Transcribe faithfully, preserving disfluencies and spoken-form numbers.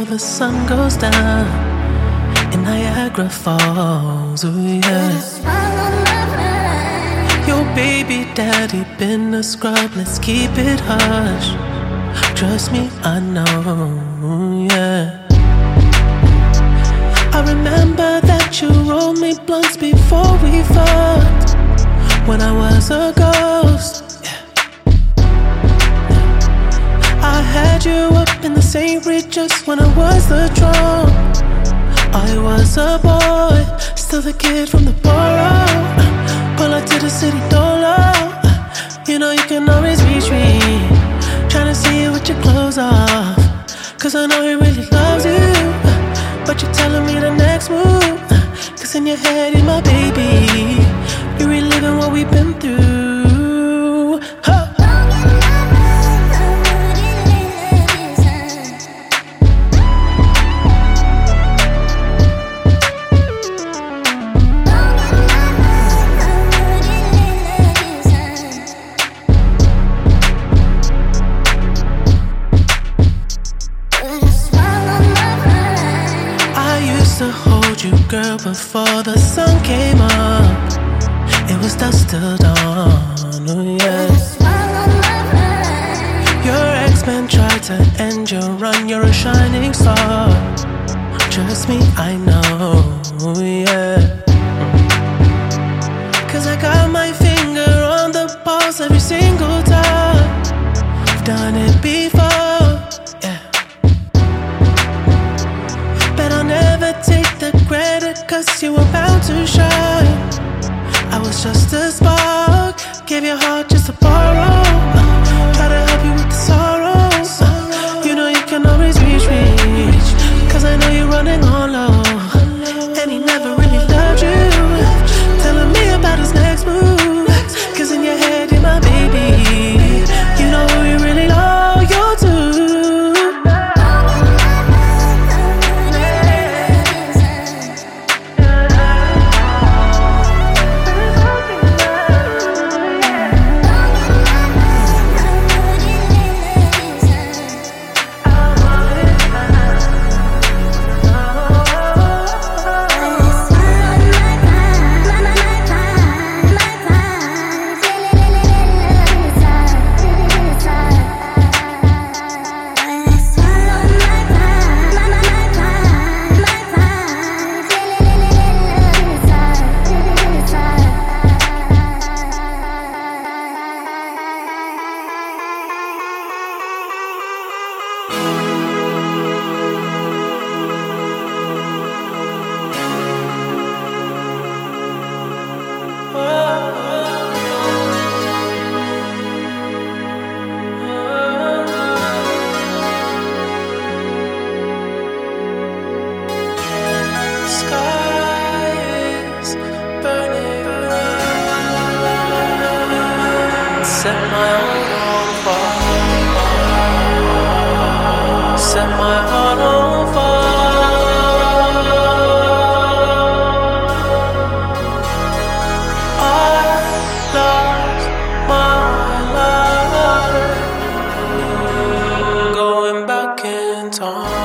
the sun goes down in Niagara Falls. Oh yeah. Your baby daddy been a scrub, let's keep it hush. Trust me, I know, yeah. I remember that you rolled me blunts before we fucked, when I was a ghost, yeah. I had you up in the Saint Regis when I was the drum. I was a boy, still the kid from the borough. Pull up to the city dolo, you know you can always reach me. Tryna see you with your clothes off, cause I know he really loves you. But you're telling me the next move, cause in your head you're my baby. You're reliving what we've been through, huh. To hold you, girl, before the sun came up. It was dusk till dawn, oh yeah. Your ex-man tried to end your run, you're a shining star. Trust me, I know, oh yeah. Cause I got my finger on the pulse every single time. I've done it before, yeah. But I'll never take the credit, cause you were bound to shine. I was just a spark, gave your heart just to borrow. uh, Try to help you with the sorrows. uh, You know you can always reach me, cause I know you're running on low. And he never really loved you, telling me about his next move, cause in your head you're my baby. You know who you really loyal to. Set my heart on fire. Set my heart on fire. I lost my life, going back in time.